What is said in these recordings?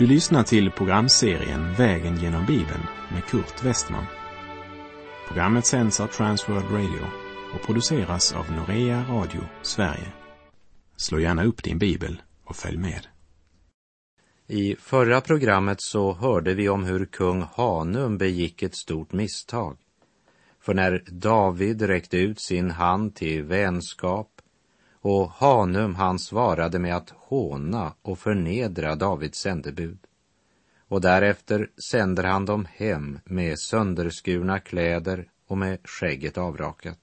Du lyssnar till programserien Vägen genom Bibeln med Kurt Westman. Programmet sänds av Transworld Radio och produceras av Norea Radio Sverige. Slå gärna upp din bibel och följ med. I förra programmet så hörde vi om hur kung Hanum begick ett stort misstag. För när David räckte ut sin hand till vänskap och Hanum han svarade med att håna och förnedra Davids sändebud. Och därefter sänder han dem hem med sönderskurna kläder och med skägget avrakat.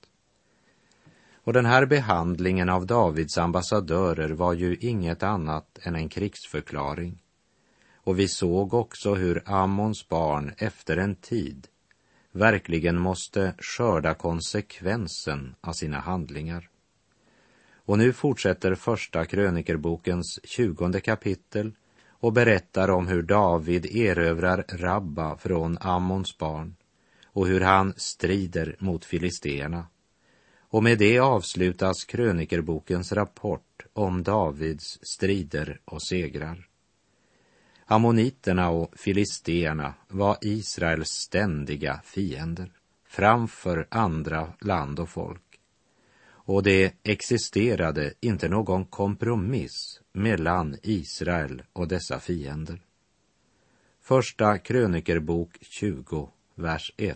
Och den här behandlingen av Davids ambassadörer var ju inget annat än en krigsförklaring. Och vi såg också hur Ammons barn efter en tid verkligen måste skörda konsekvensen av sina handlingar. Och nu fortsätter första krönikerbokens 20:e kapitel och berättar om hur David erövrar Rabba från Ammons barn och hur han strider mot filisterna. Och med det avslutas krönikerbokens rapport om Davids strider och segrar. Ammoniterna och filisterna var Israels ständiga fiender framför andra land och folk. Och det existerade inte någon kompromiss mellan Israel och dessa fiender. Första krönikerbok 20, vers 1.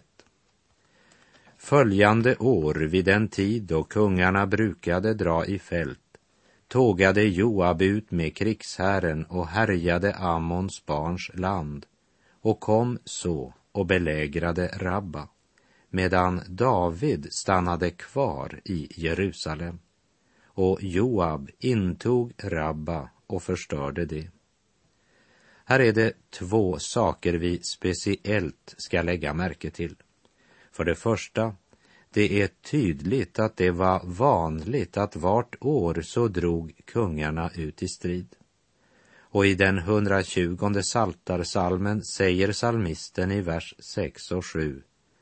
Följande år vid den tid då kungarna brukade dra i fält tågade Joab ut med krigsherren och härjade Ammons barns land och kom så och belägrade Rabba, medan David stannade kvar i Jerusalem. Och Joab intog Rabba och förstörde det. Här är det två saker vi speciellt ska lägga märke till. För det första, det är tydligt att det var vanligt att vart år så drog kungarna ut i strid. Och i den 120:e psaltarpsalmen säger psalmisten i vers 6 och 7: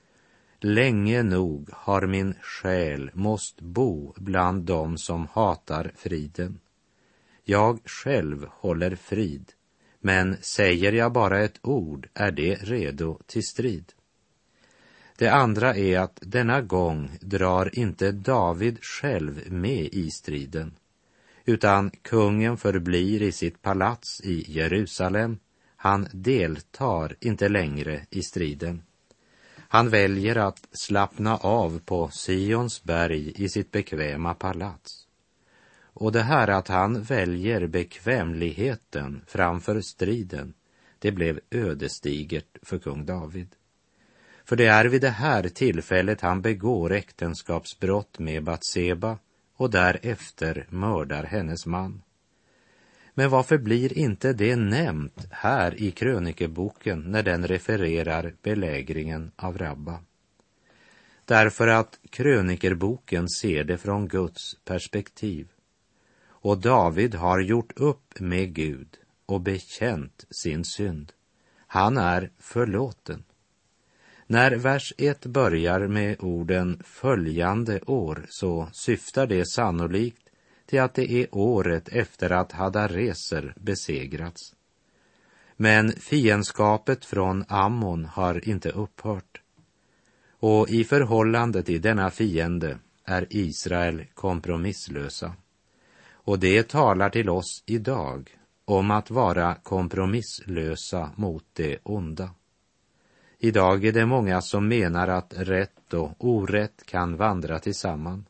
Länge nog har min själ måst bo bland dem som hatar friden. Jag själv håller frid, men säger jag bara ett ord är det redo till strid. Det andra är att denna gång drar inte David själv med i striden, utan kungen förblir i sitt palats i Jerusalem. Han deltar inte längre i striden. Han väljer att slappna av på Sions berg i sitt bekväma palats. Och det här att han väljer bekvämligheten framför striden, det blev ödesdigert för kung David. För det är vid det här tillfället han begår äktenskapsbrott med Batseba och därefter mördar hennes man. Men varför blir inte det nämnt här i krönikeboken när den refererar belägringen av Rabba? Därför att krönikerboken ser det från Guds perspektiv. Och David har gjort upp med Gud och bekänt sin synd. Han är förlåten. När vers 1 börjar med orden följande år så syftar det sannolikt till att det är året efter att Hadareser besegrats. Men fiendskapet från Ammon har inte upphört. Och i förhållande till denna fiende är Israel kompromisslösa. Och det talar till oss idag om att vara kompromisslösa mot det onda. Idag är det många som menar att rätt och orätt kan vandra tillsammans.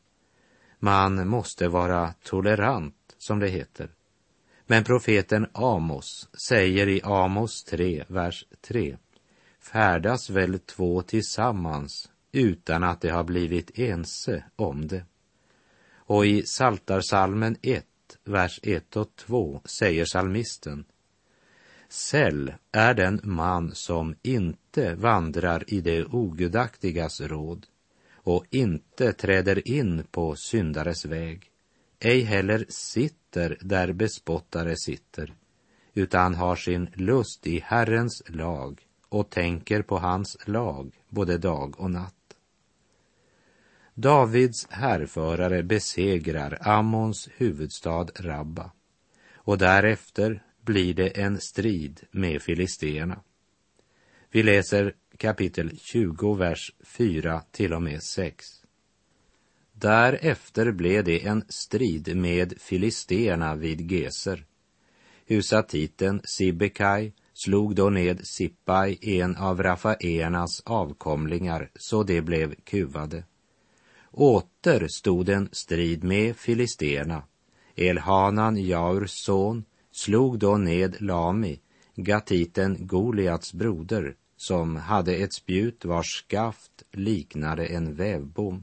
Man måste vara tolerant, som det heter. Men profeten Amos säger i Amos 3, vers 3: Färdas väl två tillsammans utan att de har blivit ense om det. Och i Psaltarpsalmen 1, vers 1 och 2 säger psalmisten: Säll är den man som inte vandrar i det ogudaktigas råd och inte träder in på syndares väg, ej heller sitter där bespottare sitter, utan har sin lust i Herrens lag och tänker på hans lag både dag och natt. Davids härförare besegrar Ammons huvudstad Rabba och därefter blir det en strid med filisterna. Vi läser kapitel 20, vers 4 till och med 6. Därefter blev det en strid med filisterna vid Geser. Husatiten Sibekai slog då ned Sippai, en av Rafaeernas avkomlingar, så det blev kuvade. Åter stod en strid med filisterna. Elhanan, Jaurs son, slog då ned Lami, gatiten Goliats broder, som hade ett spjut vars skaft liknade en vävbom.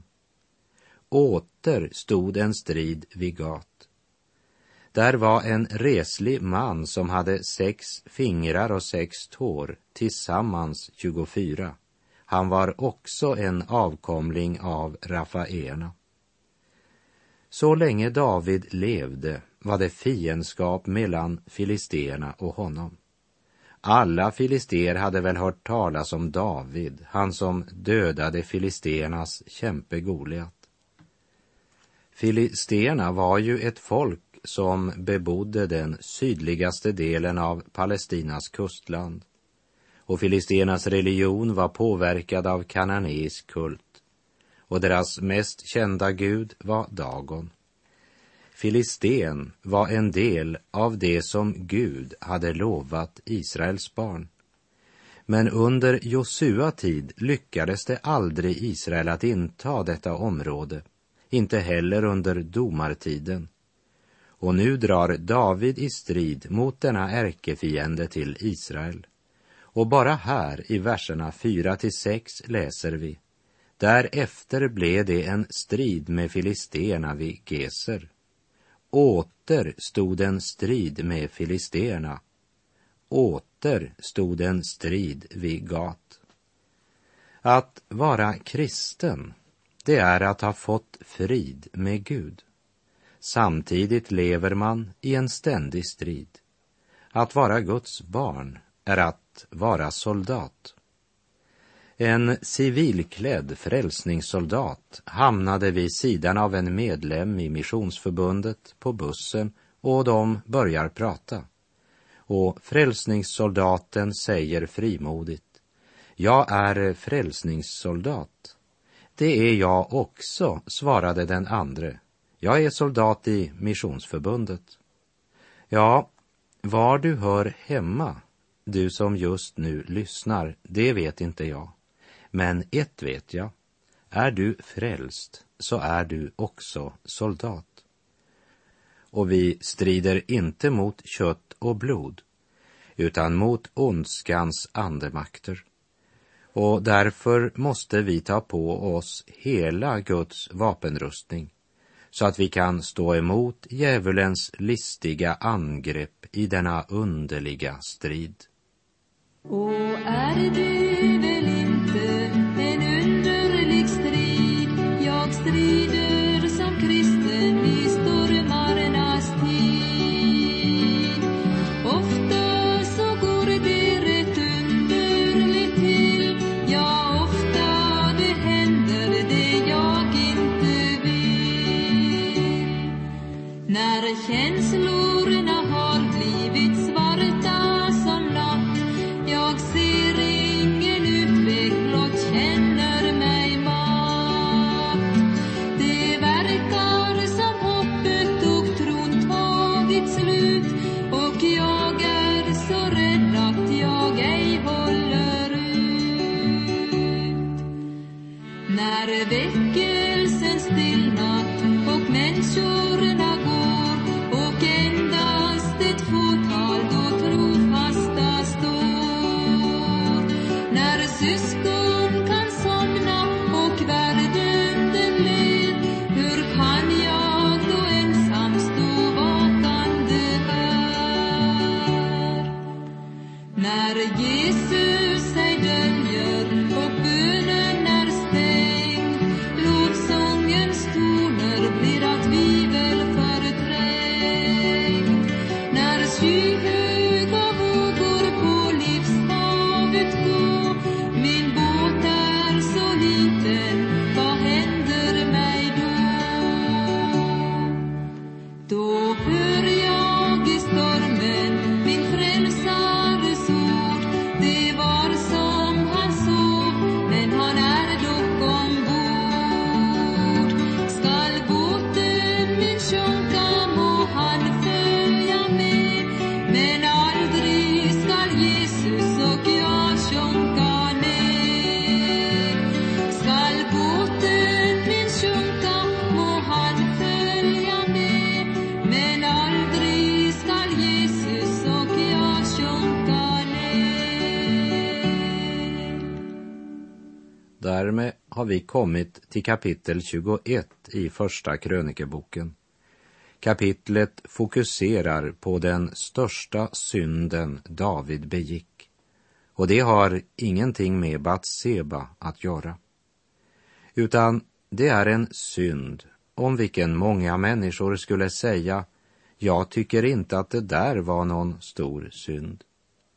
Åter stod en strid vid Gat. Där var en reslig man som hade 6 fingrar och 6 tår, tillsammans 24. Han var också en avkomling av Rafaeerna. Så länge David levde var det fiendskap mellan filisterna och honom. Alla filister hade väl hört talas om David, han som dödade filisternas kämpe Goliat. Filisterna var ju ett folk som bebodde den sydligaste delen av Palestinas kustland. Och filisternas religion var påverkad av kananeisk kult. Och deras mest kända gud var Dagon. Filisten var en del av det som Gud hade lovat Israels barn. Men under Josua tid lyckades det aldrig Israel att inta detta område, inte heller under domartiden. Och nu drar David i strid mot denna ärkefiende till Israel. Och bara här i verserna 4-6 läser vi: därefter blev det en strid med filisterna vid Geser. Åter stod en strid med filisterna. Åter stod en strid vid Gat. Att vara kristen, det är att ha fått frid med Gud. Samtidigt lever man i en ständig strid. Att vara Guds barn är att vara soldat. En civilklädd frälsningssoldat hamnade vid sidan av en medlem i missionsförbundet på bussen och de börjar prata. Och frälsningssoldaten säger frimodigt: jag är frälsningssoldat. Det är jag också, svarade den andre. Jag är soldat i missionsförbundet. Ja, var du hör hemma, du som just nu lyssnar, det vet inte jag. Men ett vet jag, är du frälst så är du också soldat. Och vi strider inte mot kött och blod, utan mot ondskans andemakter. Och därför måste vi ta på oss hela Guds vapenrustning, så att vi kan stå emot djävulens listiga angrepp i denna underliga strid. Och är det väl inte en underlig strid? Jag strider som kristen i stormarnas tid. Ofta så går det rätt underligt till. Ja, ofta det händer det jag inte vill. När känslorna har blivit svarta som natt, jag ser ingen utväg, blott känner mig matt. Det verkar som hoppet och tron tagit slut, och jag är så rädd att jag ej håller ut. När väckelsen stillnat och människorna går, och endast ett fåtal då trofasta står. När syskon kan somna och världen den led, hur kan jag då ensam stå vakande här? När Jesus sig döljer och bönen är stängd, lovsångens toner blir av tvivel förträngd. När skyhöga vågor på livshavet gå, min båt är så liten, vad händer mig då? Då hör jag i stormen min Därmed har vi kommit till kapitel 21 i första krönikeboken. Kapitlet fokuserar på den största synden David begick, och det har ingenting med Batseba att göra, utan det är en synd om vilken många människor skulle säga: jag tycker inte att det där var någon stor synd.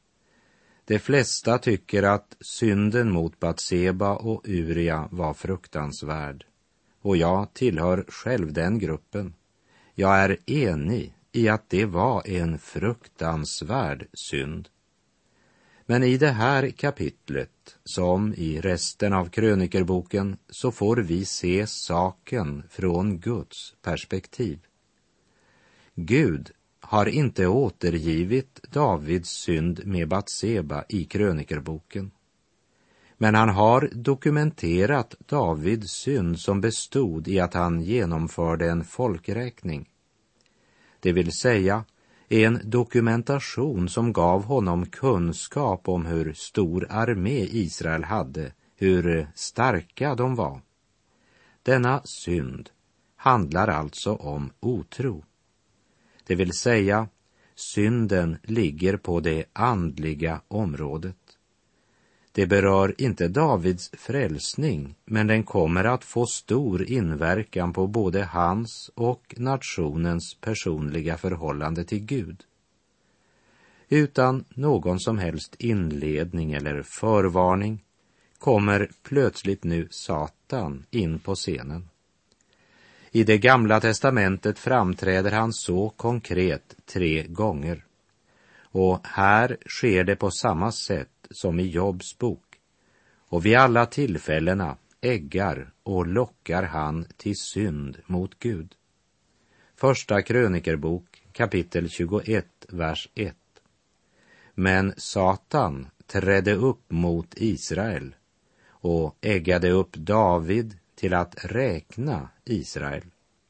De flesta tycker att synden mot Batseba och Uria var fruktansvärd, och jag tillhör själv den gruppen. Jag är enig i att det var en fruktansvärd synd. Men i det här kapitlet, som i resten av krönikerboken, så får vi se saken från Guds perspektiv. Gud har inte återgivit Davids synd med Batseba i krönikerboken. Men han har dokumenterat Davids synd som bestod i att han genomförde en folkräkning. Det vill säga en dokumentation som gav honom kunskap om hur stor armé Israel hade, hur starka de var. Denna synd handlar alltså om otro. Det vill säga, synden ligger på det andliga området. Det berör inte Davids frälsning, men den kommer att få stor inverkan på både hans och nationens personliga förhållande till Gud. Utan någon som helst inledning eller förvarning kommer plötsligt nu Satan in på scenen. I det gamla testamentet framträder han så konkret 3 gånger. Och här sker det på samma sätt som i Jobs bok. Och vid alla tillfällena äggar och lockar han till synd mot Gud. Första krönikerbok, kapitel 21, vers 1. Men Satan trädde upp mot Israel och äggade upp David till att räkna Israel.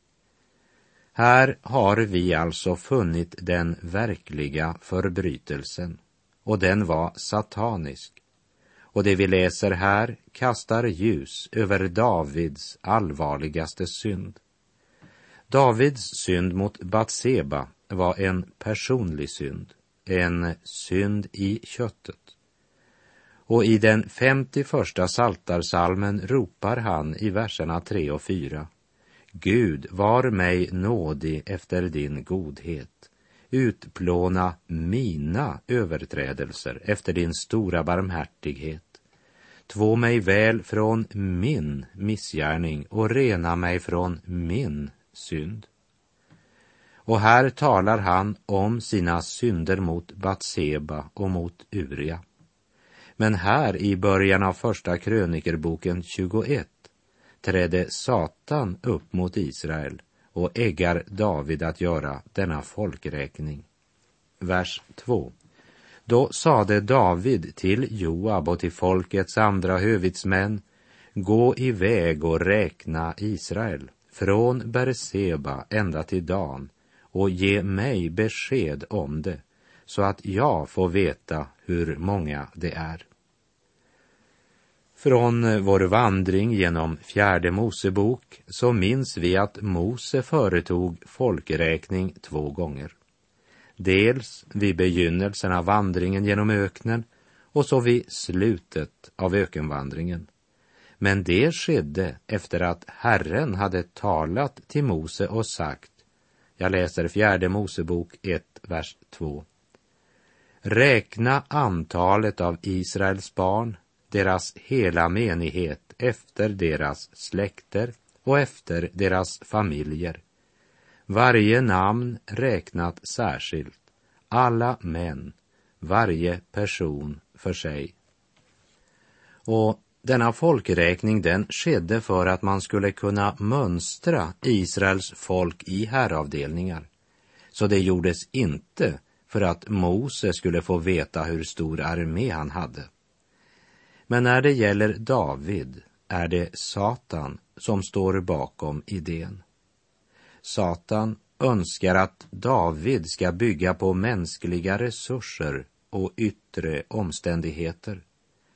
Här har vi alltså funnit den verkliga förbrytelsen, och den var satanisk. Och det vi läser här kastar ljus över Davids allvarligaste synd. Davids synd mot Batseba var en personlig synd, en synd i köttet. Och i den 51:a psaltarpsalmen ropar han i verserna 3 och 4: Gud, var mig nådig efter din godhet. Utplåna mina överträdelser efter din stora barmhärtighet. Två mig väl från min missgärning och rena mig från min synd. Och här talar han om sina synder mot Batseba och mot Uria. Men här i början av första krönikerboken 21 trädde Satan upp mot Israel och äggar David att göra denna folkräkning. Vers 2. Då sade David till Joab och till folkets andra hövitsmän: gå iväg och räkna Israel från Berseba ända till Dan och ge mig besked om det, så att jag får veta hur många det är. Från vår vandring genom 4 Mosebok så minns vi att Mose företog folkräkning 2 gånger. Dels vid begynnelsen av vandringen genom öknen och så vid slutet av ökenvandringen. Men det skedde efter att Herren hade talat till Mose och sagt, jag läser 4 Mosebok 1, vers 2. Räkna antalet av Israels barn, deras hela menighet, efter deras släkter och efter deras familjer. Varje namn räknat särskilt, alla män, varje person för sig. Och denna folkräkning, den skedde för att man skulle kunna mönstra Israels folk i häravdelningar. Så det gjordes inte för att Mose skulle få veta hur stor armé han hade. Men när det gäller David är det Satan som står bakom idén. Satan önskar att David ska bygga på mänskliga resurser och yttre omständigheter.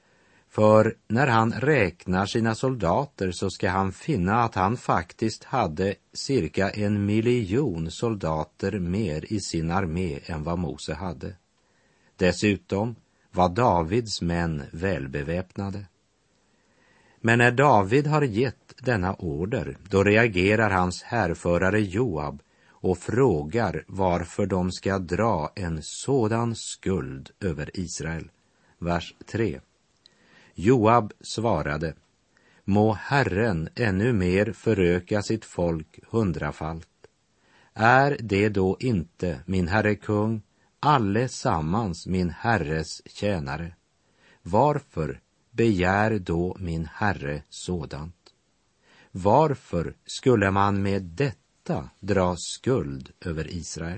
För när han räknar sina soldater så ska han finna att han faktiskt hade cirka 1 miljon soldater mer i sin armé än vad Mose hade. Dessutom var Davids män välbeväpnade. Men när David har gett denna order, då reagerar hans härförare Joab och frågar varför de ska dra en sådan skuld över Israel. Vers 3. Joab svarade: må Herren ännu mer föröka sitt folk 100-falt. Är det då inte, min herre kung, allesammans min herres tjänare? Varför begär då min herre sådant? Varför skulle man med detta dra skuld över Israel?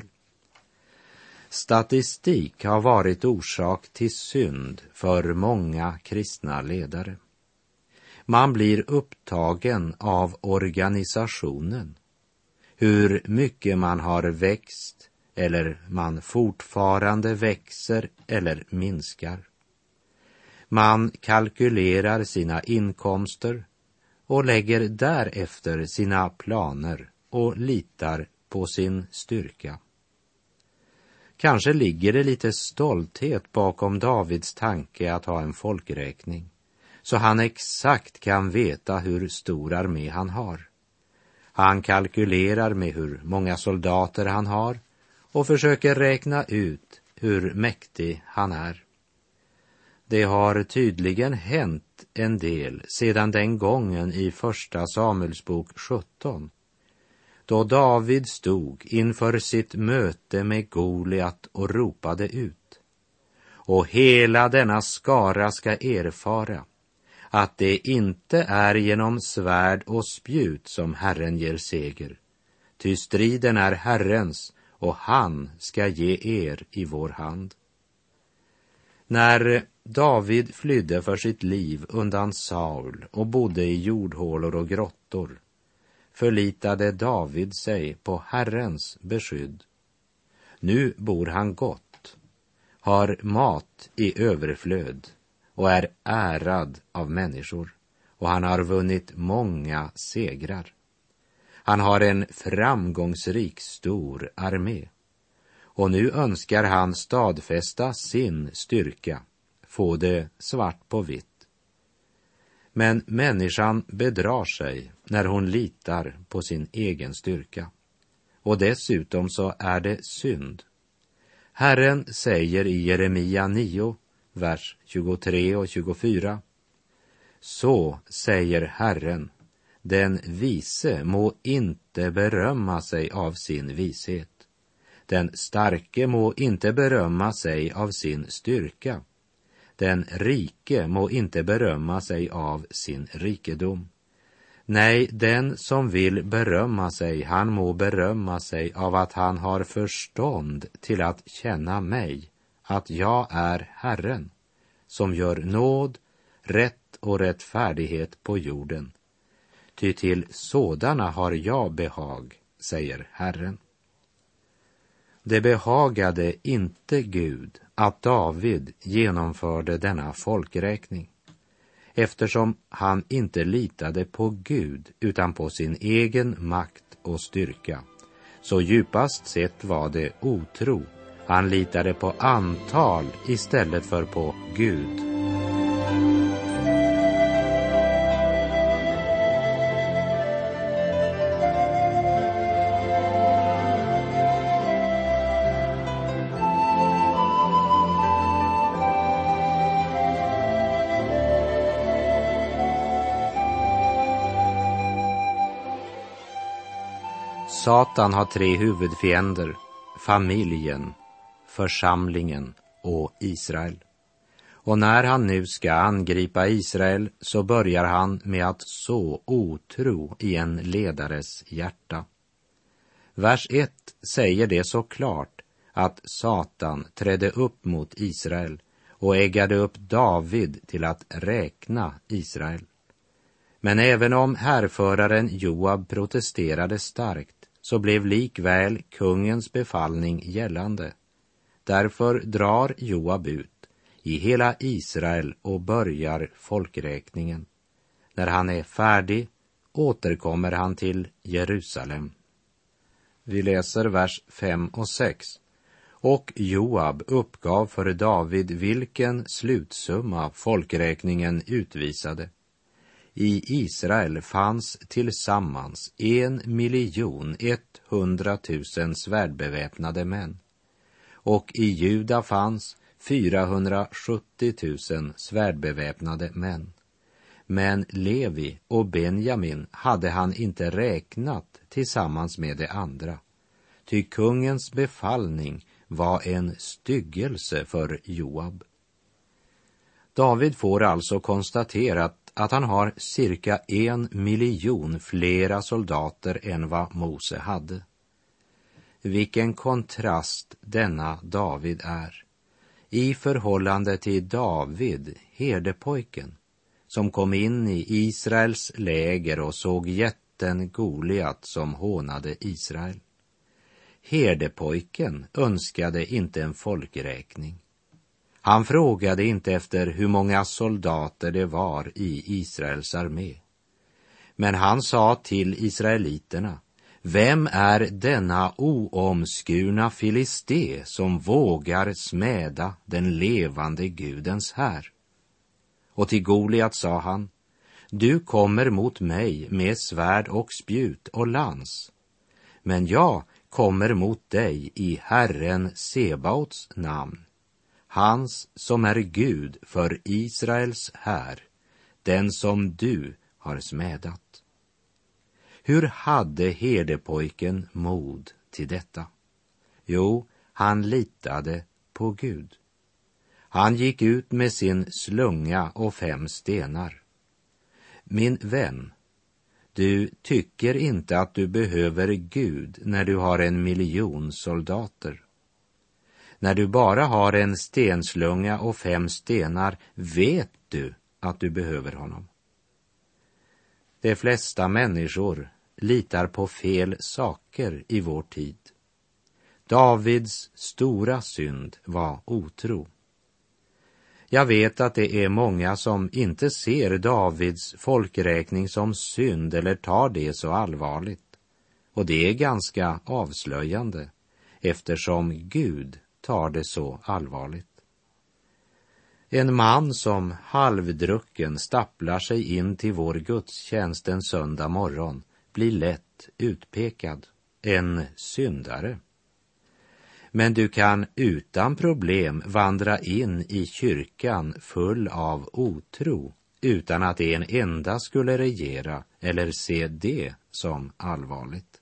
Statistik har varit orsak till synd för många kristna ledare. Man blir upptagen av organisationen, hur mycket man har växt eller man fortfarande växer eller minskar. Man kalkylerar sina inkomster och lägger därefter sina planer och litar på sin styrka. Kanske ligger det lite stolthet bakom Davids tanke att ha en folkräkning, så han exakt kan veta hur stor armé han har. Han kalkylerar med hur många soldater han har och försöker räkna ut hur mäktig han är. Det har tydligen hänt en del sedan den gången i första Samuelsbok 17, då David stod inför sitt möte med Goliat och ropade ut: och hela denna skara ska erfara att det inte är genom svärd och spjut som Herren ger seger, ty striden är Herrens och han ska ge er i vår hand. När David flydde för sitt liv undan Saul och bodde i jordhålor och grottor, förlitade David sig på Herrens beskydd. Nu bor han gott, har mat i överflöd och är ärad av människor, och han har vunnit många segrar. Han har en framgångsrik stor armé, och nu önskar han stadfästa sin styrka, få det svart på vitt. Men människan bedrar sig när hon litar på sin egen styrka. Och dessutom så är det synd. Herren säger i Jeremia 9, vers 23 och 24: så säger Herren, den vise må inte berömma sig av sin vishet. Den starke må inte berömma sig av sin styrka. Den rike må inte berömma sig av sin rikedom. Nej, den som vill berömma sig, han må berömma sig av att han har förstånd till att känna mig, att jag är Herren, som gör nåd, rätt och rättfärdighet på jorden. Ty till sådana har jag behag, säger Herren. Det behagade inte Gud att David genomförde denna folkräkning, eftersom han inte litade på Gud utan på sin egen makt och styrka. Så djupast sett var det otro. Han litade på antal istället för på Gud. Satan har 3 huvudfiender: familjen, församlingen och Israel. Och när han nu ska angripa Israel så börjar han med att så otro i en ledares hjärta. Vers 1 säger det så klart att Satan trädde upp mot Israel och äggade upp David till att räkna Israel. Men även om härföraren Joab protesterade starkt, så blev likväl kungens befallning gällande. Därför drar Joab ut i hela Israel och börjar folkräkningen. När han är färdig återkommer han till Jerusalem. Vi läser vers 5 och 6. Och Joab uppgav för David vilken slutsumma folkräkningen utvisade. I Israel fanns tillsammans 1.100.000 svärdbeväpnade män. Och i Juda fanns 470.000 svärdbeväpnade män. Men Levi och Benjamin hade han inte räknat tillsammans med de andra. Ty kungens befallning var en styggelse för Joab. David får alltså konstaterat att han har cirka 1 miljon flera soldater än vad Mose hade. Vilken kontrast denna David är i förhållande till David, herdepojken, som kom in i Israels läger och såg jätten Goliat som hånade Israel. Herdepojken önskade inte en folkräkning. Han frågade inte efter hur många soldater det var i Israels armé. Men han sa till israeliterna: vem är denna oomskurna filisté som vågar smäda den levande Gudens här? Och till Goliat sa han: du kommer mot mig med svärd och spjut och lans, men jag kommer mot dig i Herren Sebaots namn, hans som är Gud för Israels här, den som du har smädat. Hur hade herdepojken mod till detta? Jo, han litade på Gud. Han gick ut med sin slunga och 5 stenar. Min vän, du tycker inte att du behöver Gud när du har 1 miljon soldater. När du bara har en stenslunga och 5 stenar vet du att du behöver honom. De flesta människor litar på fel saker i vår tid. Davids stora synd var otro. Jag vet att det är många som inte ser Davids folkräkning som synd eller tar det så allvarligt. Och det är ganska avslöjande, eftersom Gud tar det så allvarligt. En man som halvdrucken stapplar sig in till vår gudstjänst en söndag morgon blir lätt utpekad, en syndare. Men du kan utan problem vandra in i kyrkan full av otro utan att en enda skulle regera eller se det som allvarligt.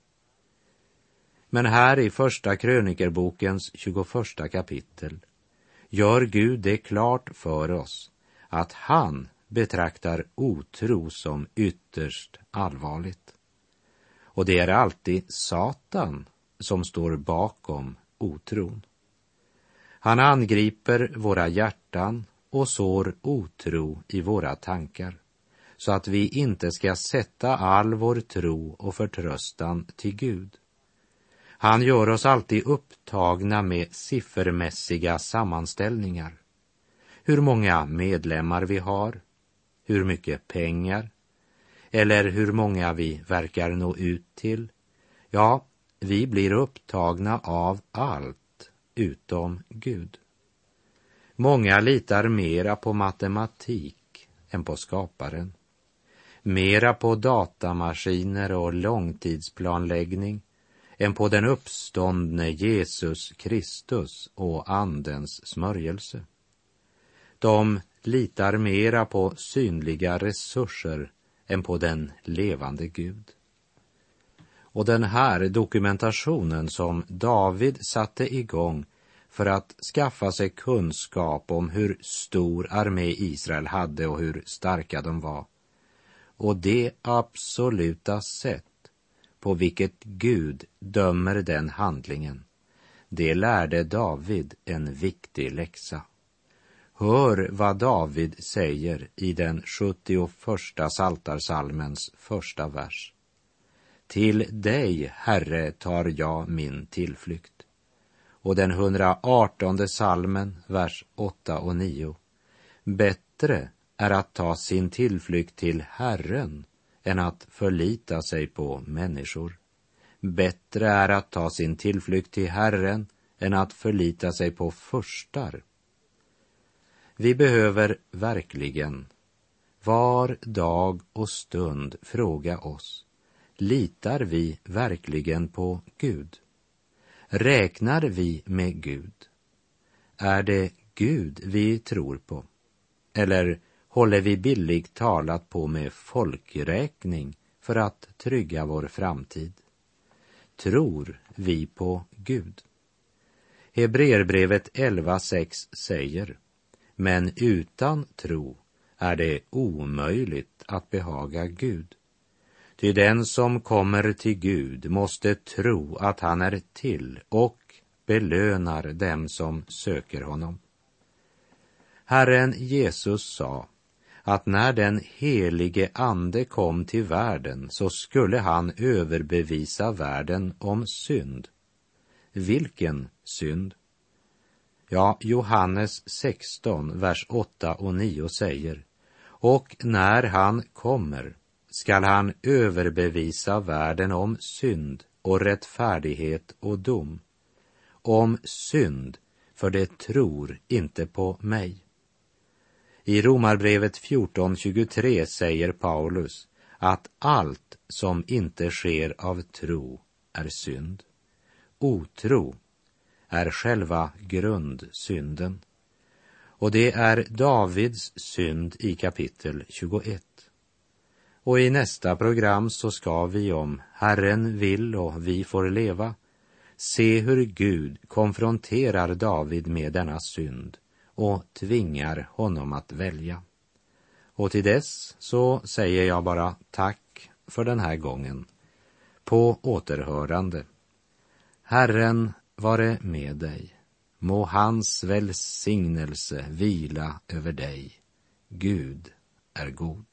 Men här i första krönikerbokens 21 kapitel gör Gud det klart för oss att han betraktar otro som ytterst allvarligt. Och det är alltid Satan som står bakom otron. Han angriper våra hjärtan och sår otro i våra tankar, så att vi inte ska sätta all vår tro och förtröstan till Gud. Han gör oss alltid upptagna med siffermässiga sammanställningar. Hur många medlemmar vi har, hur mycket pengar, eller hur många vi verkar nå ut till. Ja, vi blir upptagna av allt utom Gud. Många litar mera på matematik än på skaparen. Mera på datamaskiner och långtidsplanläggning än på den uppståndne Jesus Kristus och andens smörjelse. De litar mera på synliga resurser än på den levande Gud. Och den här dokumentationen som David satte igång för att skaffa sig kunskap om hur stor armé Israel hade och hur starka de var, och det absoluta sätt på vilket Gud dömer den handlingen, det lärde David en viktig läxa. Hör vad David säger i den 71 Psaltarpsalmens första vers. Till dig, Herre, tar jag min tillflykt. Och den 118:e salmen, vers 8 och 9. Bättre är att ta sin tillflykt till Herren än att förlita sig på människor. Bättre är att ta sin tillflykt till Herren än att förlita sig på furstar. Vi behöver verkligen var dag och stund fråga oss: litar vi verkligen på Gud? Räknar vi med Gud? Är det Gud vi tror på? Eller håller vi billigt talat på med folkräkning för att trygga vår framtid? Tror vi på Gud? Hebreerbrevet 11:6 säger: men utan tro är det omöjligt att behaga Gud. Ty den som kommer till Gud måste tro att han är till och belönar dem som söker honom. Herren Jesus sa att när den helige ande kom till världen så skulle han överbevisa världen om synd. Vilken synd? Ja, Johannes 16, vers 8 och 9 säger: och när han kommer skall han överbevisa världen om synd och rättfärdighet och dom. Om synd, för det tror inte på mig. I Romarbrevet 14:23 säger Paulus att allt som inte sker av tro är synd. Otro är själva grundsynden. Och det är Davids synd i kapitel 21. Och i nästa program så ska vi, om Herren vill och vi får leva, se hur Gud konfronterar David med denna synd och tvingar honom att välja. Och till dess så säger jag bara tack för den här gången. På återhörande. Herren vare med dig. Må hans välsignelse vila över dig. Gud är god.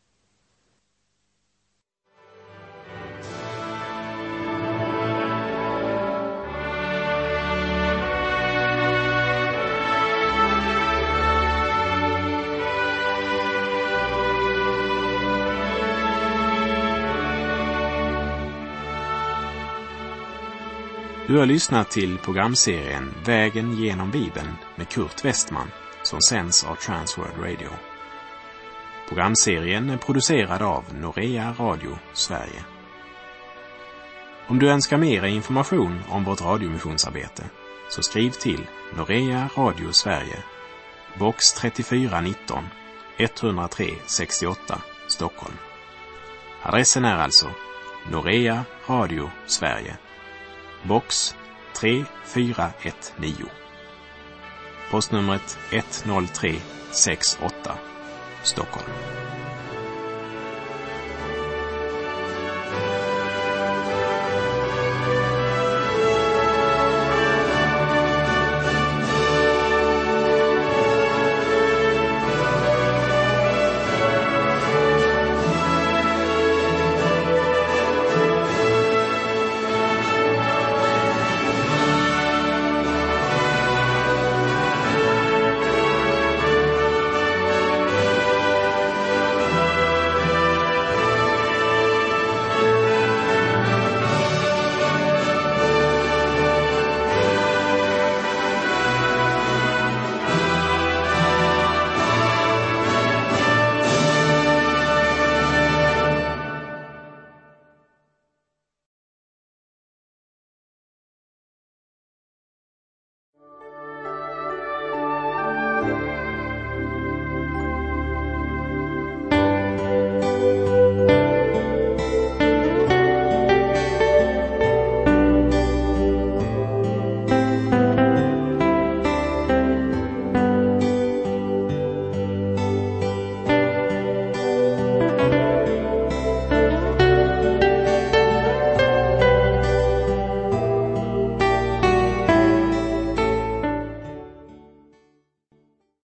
Du har lyssnat till programserien Vägen genom Bibeln med Kurt Westman som sänds av Transworld Radio. Programserien är producerad av Norea Radio Sverige. Om du önskar mer information om vårt radiomissionsarbete så skriv till Norea Radio Sverige, box 3419 103 68 Stockholm. Adressen är alltså Norea Radio Sverige, box 3419. Postnumret 10368 Stockholm.